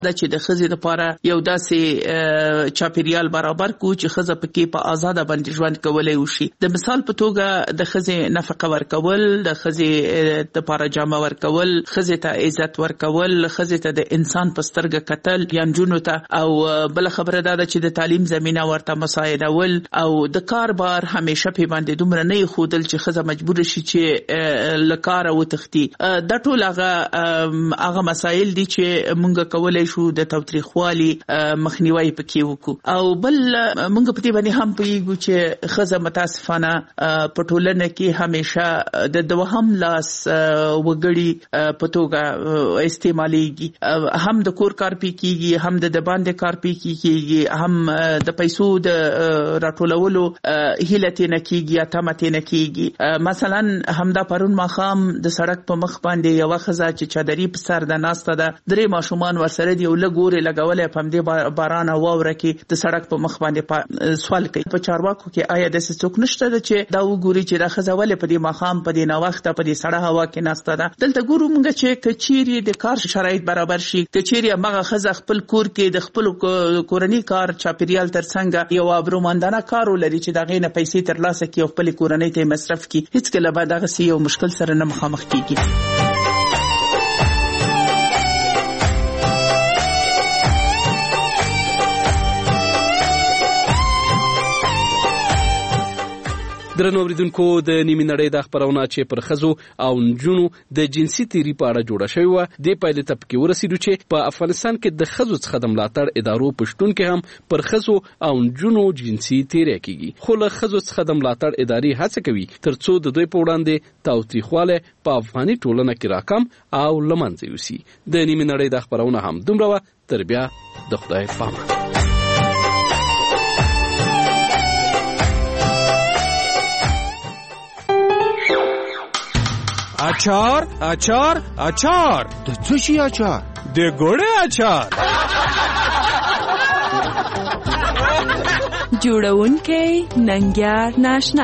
دا چې د ښځې لپاره یو داسې چاپیریال برابر کو چې ښځه پکې په آزاده باندې ژوند کولی وشي. د مثال په توګه د ښځې نفقه ورکول، د ښځې لپاره جامه ورکول، ښځې ته عزت ورکول، ښځې ته د انسان په سترګه کتل یا نجونو ته، او بل خبره دا ده چې د تعلیم زمینه ورته مساعدول او د کار بار همیشه په باندې دومره نه خودل چې ښځه مجبور شي چې له کاره وتښتي. دا ټول هغه مسایل دي چې موږ کولای شو د تاوتریخوالي مخنیوي پکې وکړو. او بل موږ په دې باندې هم پوهیږو چې ښځه متاسفانه په ټولنه کې همیشه د دوهم لاس وګړي په توګه استعمالېږي. هم د کور کار پې کېږي، هم د باندې کار پې کېږي، هم د پیسو د راټولولو هیله ترې نه کېږي یا تمه ترې نه کېږي. مثلا همدا پرون ماښام د سړک په مخ باندې یوه ښځه چې چادري په سر ده ناسته ده، 3 ماشومان ورسره دي، یو لږ اورې لګولی په همدې باران او واوره کې د سړک په مخ باندې سوال کوي. په چارواکو کې آیا داسې څوک نشته ده چې دا وګوري چې دا ښځه ولې په دې ماښام په دې ناوخته په دې سړه هوا کې ناسته ده؟ دلته ګورو موږ چې که چیرې د کار شرایط برابر شي، که چیرې همغه ښځه خپل کور کې د خپل کورني کار چاپیریال ترڅنګ یو ابرومندانه کار ولري چې د هغې نه پیسې ترلاسه کړي او خپلې کورنۍ ته یې مصرف کړي، هېڅکله به دغسې یو مشکل سره نه مخامخ کېږي. درنو اوریدونکو، د نیمې نړۍ د خبرونه چې پر ښځو او نجونو د جنسي تیري په اړه جوړه شوې وه، دې پایلې ته پکې ورسېدو چې په افغانستان کې د ښځو څخه د ملاتړ ادارو په شتون کې هم پر ښځو او نجونو جنسي تیری کېږي. خو له ښځو څخه د ملاتړ ادارې هڅه کوي تر څو د دوی په وړاندې تاوتریخوالی په افغاني ټولنه کې راکم او له منځه یوسي. د نیمې نړۍ د خبرونه هم دومره وه. تر بیا د خدای پامه. اچار اچار اچار. د څه شي اچار؟ د ګوړې اچار. جوړونکی ننګیار ناشنا.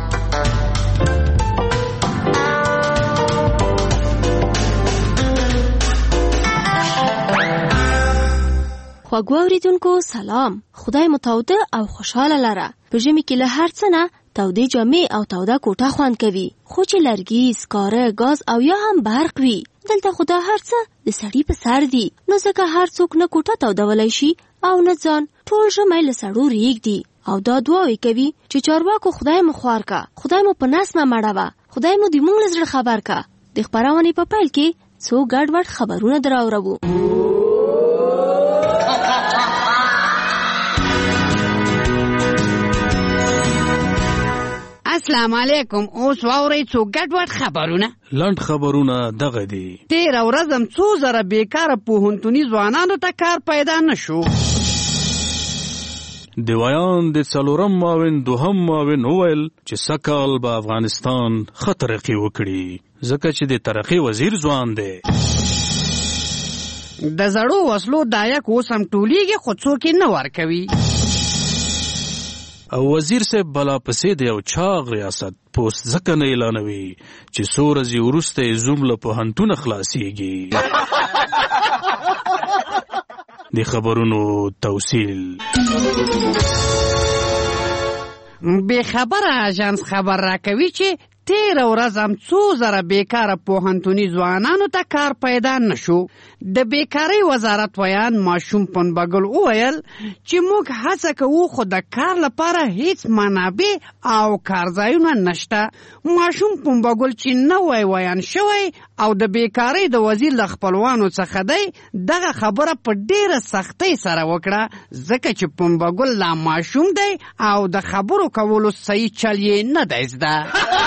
خواږه اوریدونکو سلام. خدای مو تاوده او خوشاله لره. په ژمي کې له هر څه نه تودې جامې او توده کوټه خوند کوي، خو چې لرګي، سکاره، ګاز او یا هم برق وي، دلته خو دا هر څه د سړي په سر دي. نو ځکه هر څوک نه کوټه تودولی شي او نه ځان. ټول ژمی له سړو ریږدي او دا دعاوې کوي چې چارواکو خدای مو خوار کا، خدای مو په نسمه مړوه، خدای مو د موږ له زړه خبر کا. د خپرونې په پیل کې څو ګډوډ خبرونه دراوړو. السلام علیکم. اوس واورئ څو ګډوډ خبرونه. لنډ خبرونه دغه دي. تېره ورځ هم څو زره بیکاره پوهنتوني ځوانانو ته کار پیدا نه شو. د ویان د 4 معاون 2 معاون وویل چې سږکال به افغانستان ښه ترقي وکړي، ځکه چې د ترقي وزیر ځوان دی. د زړو وسلو دایک اوس هم ټولېږي، خو څوک یې نه ورکوي. او وزیر صاحب بلا پسې د یو چاغ ریاست پوست ځکه نه اعلانوي چې څو ورځې وروسته یې زوم له پوهنتونه خلاصېږي. د خبرونو توصیل. بې خبره اژانس خبر راکوي چې تېره ورځ هم څو زره بیکاره پوهنتوني ځوانانو ته کار پیدا نه شو. د بیکارۍ وزارت ویان ماشوم پنبګل وویل چې موږ هڅه کوو خو د کار لپاره هیڅ منابع او کارځایونه نشته. ماشوم پنبګل چې نوی ویان شوی او د بیکارۍ د وزیر له خپلوانو څخه دی، دغه خبره په ډېره سختۍ سره وکړه، ځکه چې پنبګل لا ماشوم دی او د خبرو کولو صحیح چل یې نه دی زده.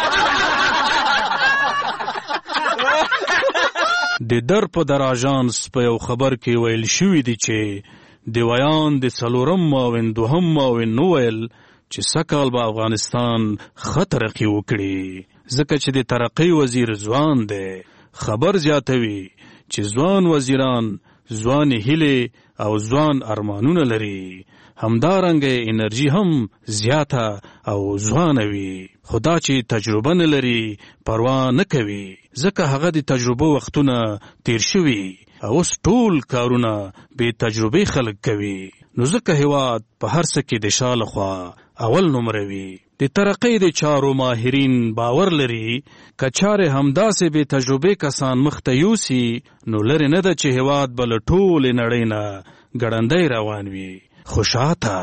د در په در آژانس په یو خبر کې ویل شوي دي چې د ویان د 4 معاون 2 معاون وویل چې سږکال به افغانستان ښه ترقي وکړي، ځکه چې د ترقۍ وزیر ځوان دی. خبر زیاتوي چې ځوان وزیران ځوانې هیلې او ځوان ارمانونه لري، همدارنګه انرژي هم زیاته او ځوانه وي، خدا چې تجربه نه لري پروا نه کوي، ځکه هغه د تجربه وختونه تیر شوي. اوس ټول کارونه بې تجربې خلک کوي. نو ځکه هیواد په هر څه کې د شا لخوا اول نمره وي. د ترقۍ د چارو ماهرین باور لري که چارې همداسې بې تجربې کسان مخته یوسي نو لرې نه ده چې هیواد به له ټولې نړۍ نه ګړندی روان وي. خو شاته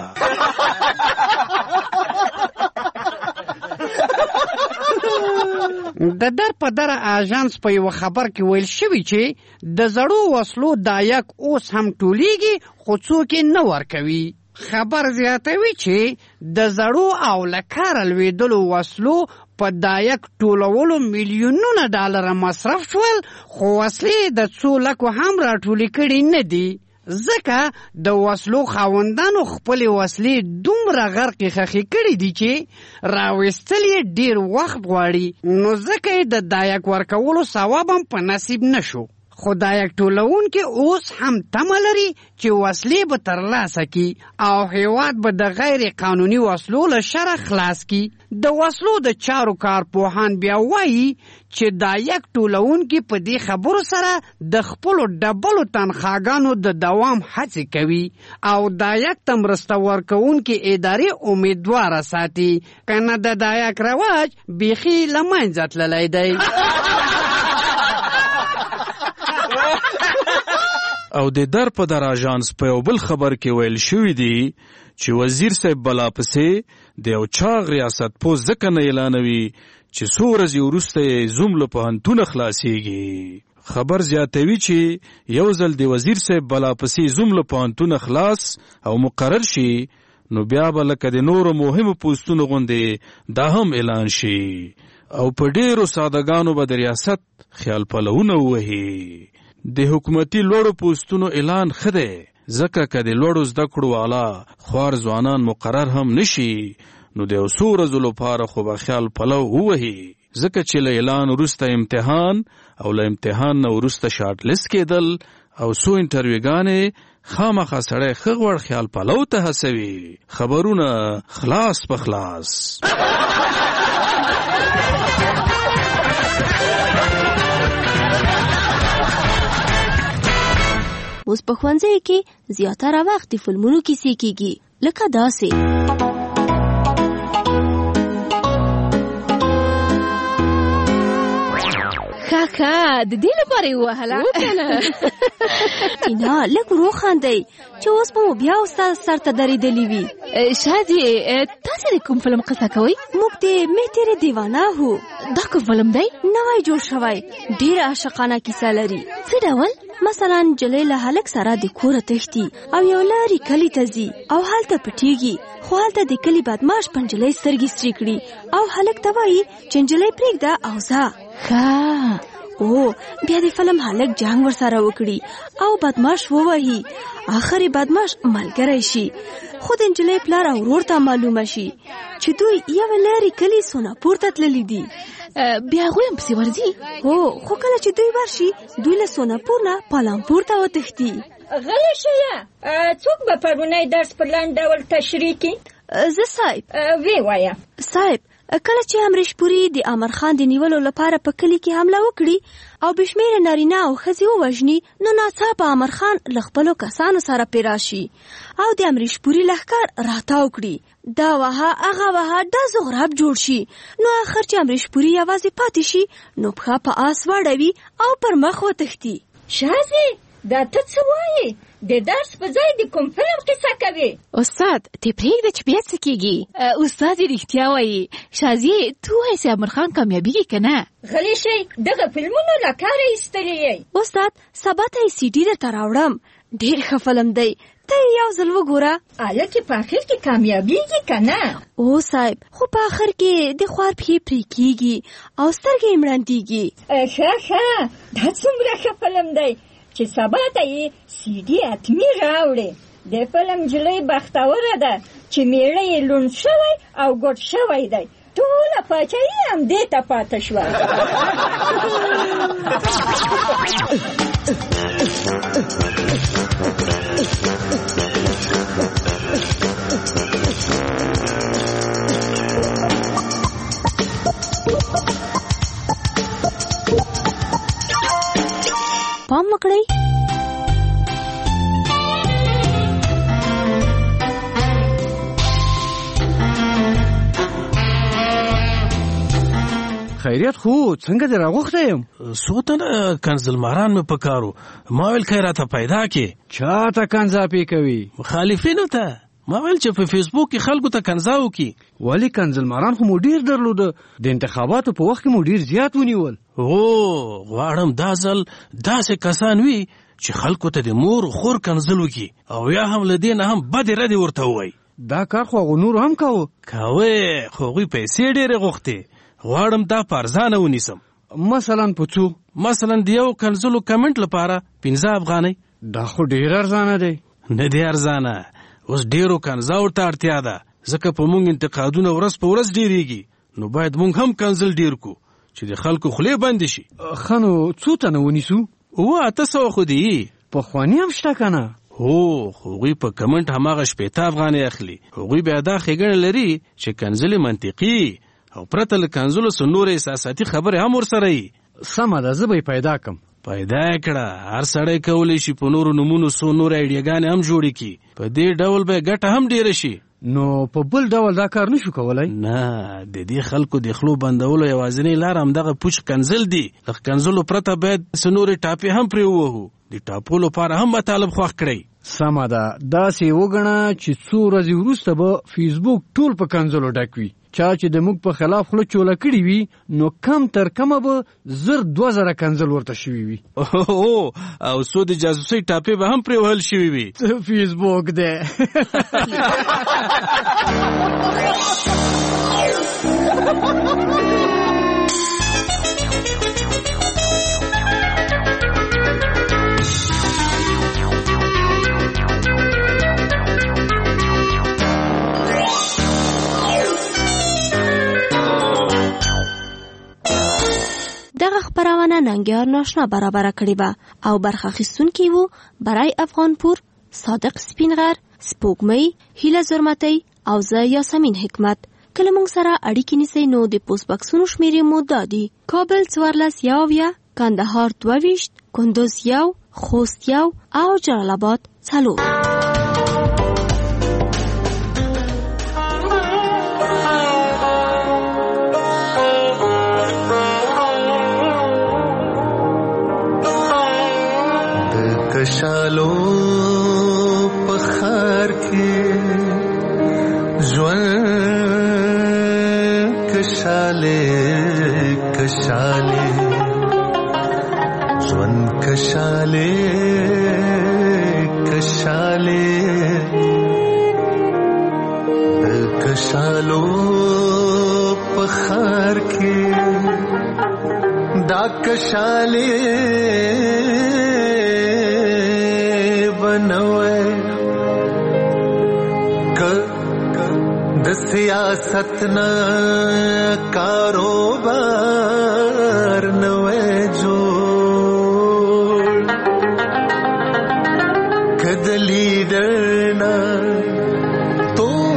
د در په در آژانس په یو خبر کې ویل شوي چې د زړو وسلو دایک اوس هم ټولیږي خو څوک یې نه ورکوي. خبر زیاتوي چې د زړو او له کاره لوېدلو وسلو په دایک ټولولو میلیونونه ډالره مصرف شول خو وسلې د څو لکو هم راټولې کړي نه دي. ځکه د وسلو خاوندانو خپلې وسلې دومره غرقې خښې کړي دي چې راویستل یې ډېر وخت غواړي. نو ځکه یې د دایک ورکولو ثواب هم په نصیب نشو. خو دایک ټولونکي اوس هم تمه لري چې وسلې به ترلاسه کړي او هیواد به د غیر قانوني وسلو له شره خلاص کړي. د وسلو د چارو کارپوهان بیا وایي چې دایک ټولونکي په دې خبرو سره د خپلو ډبلو تنخواګانو د دوام هڅې کوي او دایک ته مرسته ورکوونکي ادارې امیدواره ساتي کنه د دایک رواج بیخي له منځه تللی دی. او د در په در آژانس په یو بل خبر کې ویل شوي دي چې وزیر صاحب بلا پسې د یو چاغ ریاست پوست ځکه نه اعلانوي چې څو ورځې وروسته یې زوم له پوهنتونه خلاصېږي. خبر زیاتوي چې یو ځل د وزیر صاحب بلا پسې زوم له پوهنتونه خلاص او مقرر شي نو بیا به لکه د نورو مهمو پوستونو غوندې دا هم اعلان شي او په ډېرو سادهګانو به د ریاست خیال پلونه ووهي. د حکومتي لوړو پوستونو اعلان ښه دی ځکه که د لوړو زده کړو والا خوار ځوانان مقرر هم نشي نو د یو څو ورځو لپاره خو به خیال پلو ووهي ځکه چې له اعلان وروسته امتحان او له امتحان نه وروسته شارټ لیست کېدل او څو انټرویوګانې خامخا سړی ښه غوړ خیال پلو ته هڅوي. خبرونه خلاص په خلاص. اوس په ښوونځیو کې زیاتره وخت د فلمونو کیسې کېږي لکه داسې. ښه د دې لپاره یې ووهله اینا لږ ورو خاندئ چې اوس به مو بیا استاد سر ته درېدلي وي. شادي تاسې د کوم فلم قصه کوئ؟ موږ د مې تیرې دیوانه هو. دا کوم فلم دی؟ نوی جوړ شوی ډېره عاشقانه کیسه لري. څه ډول؟ مثلا جلۍ له هلک سره د کوره تښتي او یو لارې کلي ته ځي او هلته پټیږي خو هلته د کلي بدماش په نجلۍ سترګې سرې کړي او هلک ته وایي چې نجلۍ پرېږده او ځه. بیا د فلم هلک جنګ ورسره وکړي او بدماش ووهي. آخر بدماش ملګری شي خو د نجلۍ پلار او ورور ته معلومه شي چې دوی یو لارې کلي سوناپور ته تللي دي. بیا هغوی هم پسې ورځي؟ خو کله چې دوی ورشي دوی له سوناپور نه پالامپور ته وتښتي. غلی شیه څوک به پرونی درس په لنډ ډول تشریح کړي؟ زه صاحب. وی وایه صاحب. کله چې امریش پوري د امر خان د نیولو لپاره په کلي کې حمله وکړي او بشمیره نارینه او ښځې ووژني نو ناڅاپه امر خان له خپلو کسانو سره پې راشي او د امریش پوري لښکر راتاو کړي. دا وها هغه وها ډز و غراب جوړ شي نو آخر چې امریش پوري یوازې پاتې شي نو پښه په آس واړوي او پر مخ وتښتي. شازي دا ته څه وایې؟ د درس په ځای د کوم فلم قصه کوي؟ استاد ته پرېږده چې بیا څه کېږي. استاد یې رښتیا وایي. شازي ته وایې چې امر خان کامیابېږي که نه؟ غلی شئ دغه فلمونو له کاره ایستلي یئ. استاد سبا ته یې سی ډي درته راوړم. ډېر ښه فلم دی ته یې یو ځل وګوره. هلکې په آخر کې کامیابېږي که نه؟ صاحب خو په آخر کې د خوار پښې پرې کېږي او سترګې یې مړندېږي. ښه دا څومره ښه فلم دی چې سبا ته یې سی ډي حتمي راوړې. د فلم نجلۍ بختوره ده چې میړه یې لوند شوی او ګوډ شوی دی. ټوله پاچاهي همدې ته پاته شوه. پام وکړئ خیریت خو څنګه دې راغوښتی یم؟ څو تنه کنزلماران مې په کارو، ما ویل که راته پیدا کې. چاته کنځاپې کوي؟ مخالفینو ته. ما ویل چې په فیسبوک کې خلکو ته کنځا وکړي. ولې کنزلماران خو مو ډېر درلوده، د انتخاباتو په وخت کې مو ډېر زیات ونیول. غواړم دا ځل داسې کسان وي چې خلکو ته د مور خور کنځل وکړي او یا هم له دې نه هم بدې ردې ورته ووایي. دا کار خو هغو نورو هم کوه. خو هغوی پیسې ډېرې غوښتې. غواړم دا په ارزانه ونیسم. مثلا په څو؟ مثلا د یو کنځلو کمنټ لپاره 15 افغانۍ. دا خو ډېر ارزانه دی. نه دی ارزانه، اوس ډېرو کنځاو ته اړتیا ده، ځکه په موږ انتقادونه ورځ په ورځ ډېرېږي، نو باید موږ هم کنځل ډېر کو چې د خلکو خولې بندې شي. ښه نو څو تنه ونیسو؟ 800 خو دي. پخواني هم شته که نه؟ هغوی په کمنټ هماغه 15 افغانۍ اخلي. هغوی بیا دا ښېګڼه لري چې کنځلې منطقي او پرته له کنځلو څه نورې احساساتي خبرې هم ورسره وي. سمه ده، زه به یې پیدا کړم. پیدا یې کړه. هر سړی کولی شي په نورو نومونو څو نورې ایډیاګانې هم جوړې کړي. په دې ډول به ګټه هم ډېره شي. نو په بل ډول دا کار نشو کولی؟ نه، د دې خلکو د خلو بندولو یوازینۍ لار همدغه پوچ کنځل دي. له کنځلو پرته باید څه نورې ټاپې هم پرې ووهو. د ټاپو لپاره هم مطالب خوښ کړئ. سمه ده، داسې وګڼه چې څو ورځې وروسته به فیسبوک ټول په کنځلو ډک وي. چا چې د موږ په خلاف خوله چوله کړي وي نو کم تر کمه به 1000 کنځل ورته شوي وي. او څو د جاسوسۍ ټاپې به هم پرې وهل شوي وي. فیسبوک دی. دغه خبرونه ننګیار ناشنا برابر کړې وه او برخه اخیستونکي وو برای افغانپور، صادق سپینغر، سپوږمۍ، هیله زرمتۍ او زه یاسمین حکمت. کله موږ سره اړیکې نیسئ نو د پوسټ بکسونو شمیرې مو دا دي: کابل 14 کندهار 22 کندوز 1 خوست 1 او جلال آباد 4. کشالو پخار کې ژوند کشاله کشاله ژوند کشاله کشاله د کشالو پخار کې دا کشاله د سیاست نه کاروبار نوې جوړ کد لیډر نه تور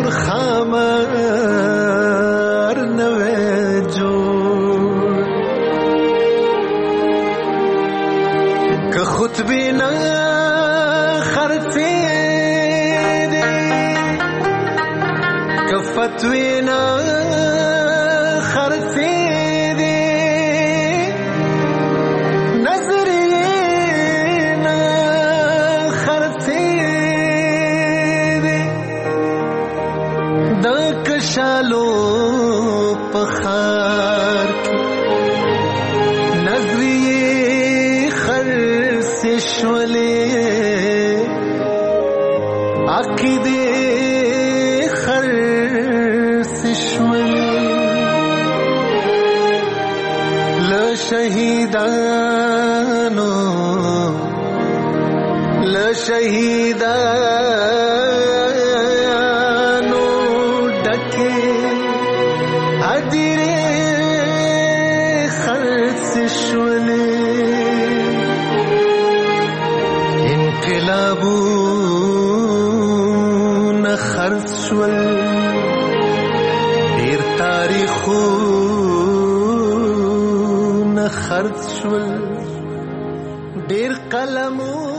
خامار نوې جوړ که خطبه نه خرڅې فتوینا خرڅې دي نظرینا خرڅې دي د کشالو پخار نظریې خرڅې شولې عقیدې شهیدانو لشهیدانو ډکه ادیره خرڅ شولې انقلابونه خرڅ شول ډېر تاریخونه خرڅ شول ډېر قلمونه